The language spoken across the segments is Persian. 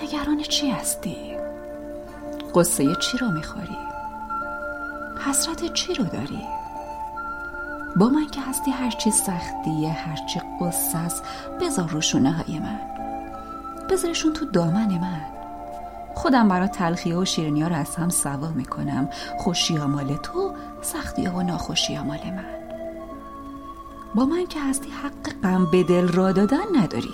نگران چی هستی؟ قصه چی رو میخوری؟ حسرت چی رو داری؟ با من که هستی هرچی سختیه، هرچی قصه است، بذار رو شونه های من، بذارشون تو دامن من. خودم برای تلخیه و شیرینی ها رو از هم سوا میکنم. خوشی ها مال تو، سختی ها و ناخوشی ها مال من. با من که هستی حق غم به دل را دادن نداری.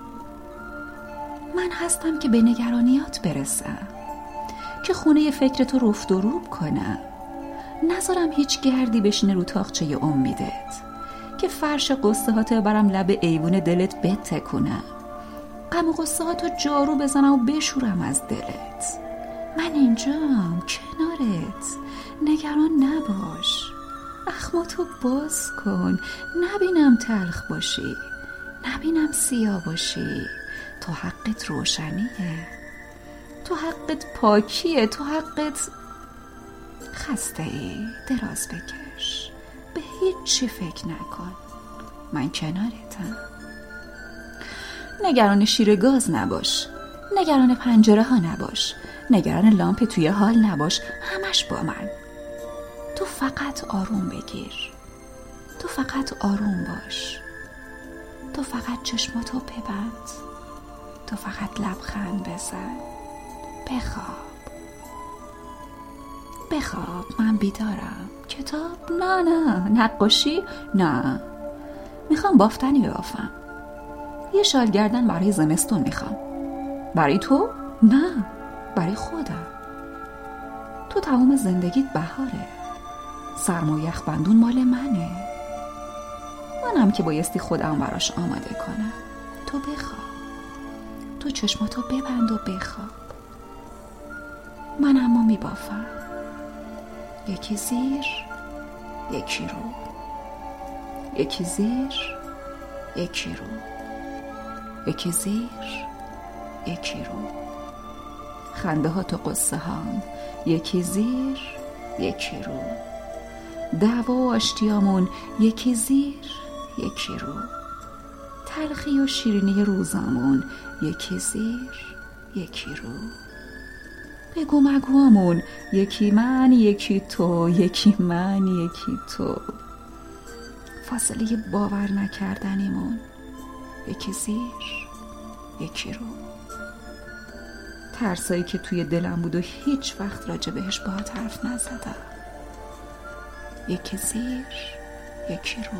من هستم که به نگرانیات برسم، که خونه فکر تو رفت و روب کنم، نذارم هیچ گردی بشینه رو تاقچه امیدت، که فرش قصه هاتو برم لب ایوون دلت بتکونم، غم و قصه هاتو جارو بزنم و بشورم از دلت. من اینجام کنارت، نگران نباش. اخماتو باز کن، نبینم تلخ باشی، نبینم سیاه باشی. تو حقت روشنیه، تو حقت پاکیه، تو حقت خسته ای. دراز بکش، به هیچی فکر نکن، من کنارتم. نگران شیر گاز نباش، نگران پنجره ها نباش، نگران لامپ توی حال نباش. همش با من. تو فقط آروم بگیر، تو فقط آروم باش، تو فقط چشماتو ببند، تو فقط لبخند بزن. بخواب، من بیدارم. کتاب؟ نه. نقاشی؟ نه. میخوام بافتنی ببافم. یه شال گردن برای زمستون میخوام. برای تو؟ نه، برای خودم. تو تمام زندگیت بهاره، سرما و یخبندون مال منه. منم که بایستی خودم براش آماده کنم. تو بخواب، تو چشماتو ببند و بخواب. من اما میبافم، یکی زیر یکی رو، یکی زیر یکی رو، یکی زیر یکی رو. خنده ها تو قصه هم، یکی زیر یکی رو. دعوا و آشتیامون، یکی زیر یکی رو. تلخی و شیرینی روزامون، یکی زیر یکی رو. بگو مگوامون، یکی من یکی تو، یکی من یکی تو. فاصله باور نکردنیمون، یکی زیر یکی رو. ترسایی که توی دلم بود و هیچ وقت راجع بهش باهات حرف نزدم، یکی زیر یکی رو.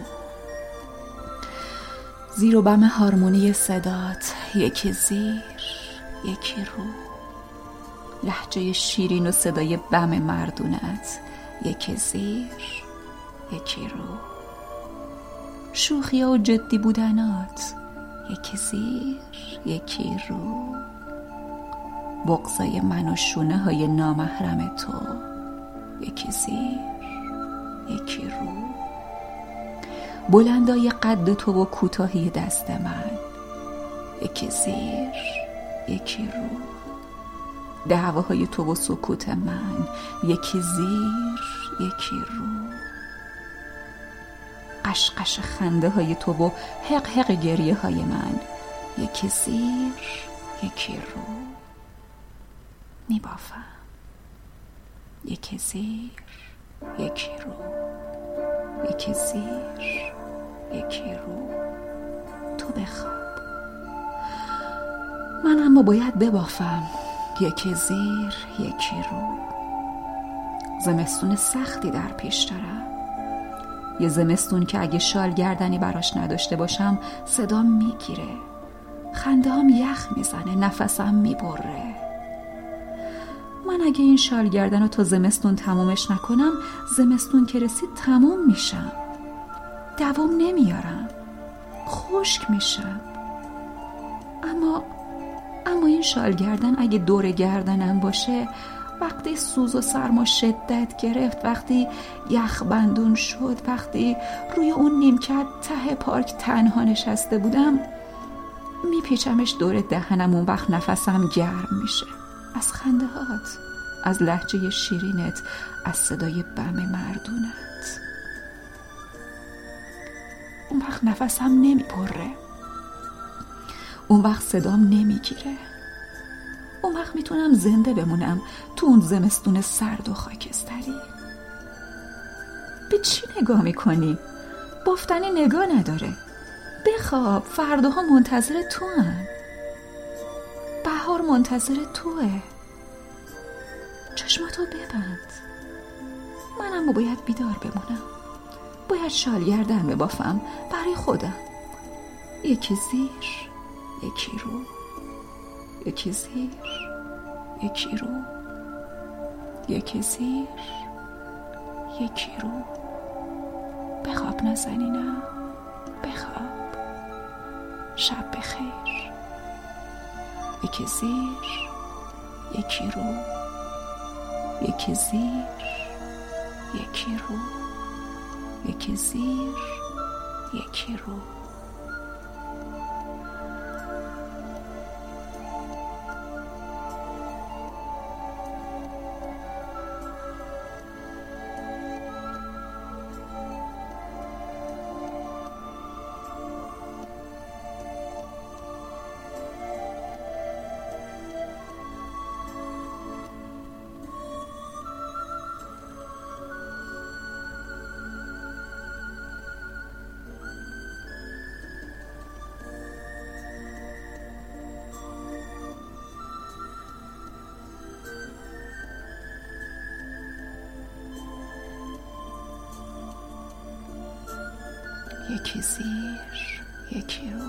زیر و بم هارمونی صدات، یکی زیر یکی رو. لهجه شیرین و صدای بم مردونت، یکی زیر یکی رو. شوخی و جدی بودنات، یکی زیر یکی رو. بغضای من و شونه های نامحرم تو، یکی زیر یکی رو. بلندای قد تو و کوتاهی دست من، یکی زیر یکی رو. دعواهای تو و سکوت من، یکی زیر یکی رو. قشقش خنده های تو و حق حق گریه های من، یکی زیر یکی رو. میبافم، یکی زیر یکی رو، یکی زیر یکی رو. تو بخواب، من اما باید ببافم، یکی زیر یکی رو. زمستون سختی در پیش دارم، یه زمستون که اگه شال گردنی براش نداشته باشم صدام میگیره، خنده هم یخ میزنه، نفسم میبره. من اگه این شال گردن رو تا زمستون تمومش نکنم، زمستون که رسید تموم میشم، دوام نمیارم، خشک میشم. اما این شال گردن اگه دور گردنم باشه، وقتی سوز و سرما شدت گرفت، وقتی یخ بندون شد، وقتی روی اون نیمکت ته پارک تنها نشسته بودم، میپیچمش دور دهنم. اون وقت نفسم گرم میشه، از خنده هات، از لهجه شیرینت، از صدای بم مردونت. اون وقت نفسم نمیپره، اون وقت صدام نمیگیره، اون وقت میتونم زنده بمونم تو اون زمستون سرد و خاکستری. به چی نگاه میکنی؟ بافتنی نگاه نداره. بخواب، فرداها منتظر تو هن. بهار منتظر توه. چشماتو ببند. منم باید بیدار بمونم. باید شال گردن ببافم برای خودم. یکی زیر، یکی رو، یکی زیر، یکی رو، یکی زیر، یکی رو. بخواب نازنینم، بخواب. شب بخیر. یکی زیر، یکی رو، یکی زیر، یکی رو، یکی زیر، یکی رو. یکی زیر، یکی رو،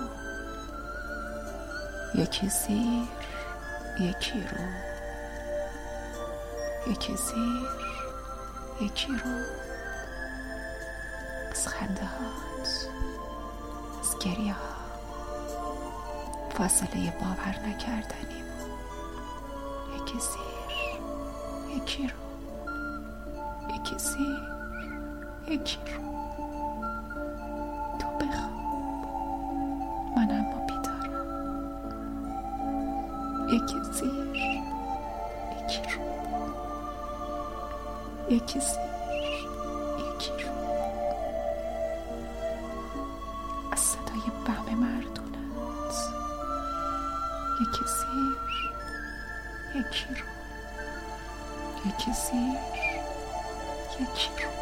یکی زیر، یکی رو، یکی زیر، یکی رو. از خنده هات، از گریه ها، فاصله باور نکردنی بود. یکی زیر، یکی رو، یکی زیر، یکی رو. من اما بیدارم. یکی زیر، یکی رو، یکی زیر، یکی رو. از صدای بم مردونت. یکی زیر، یکی رو، یکی زیر، یکی رو.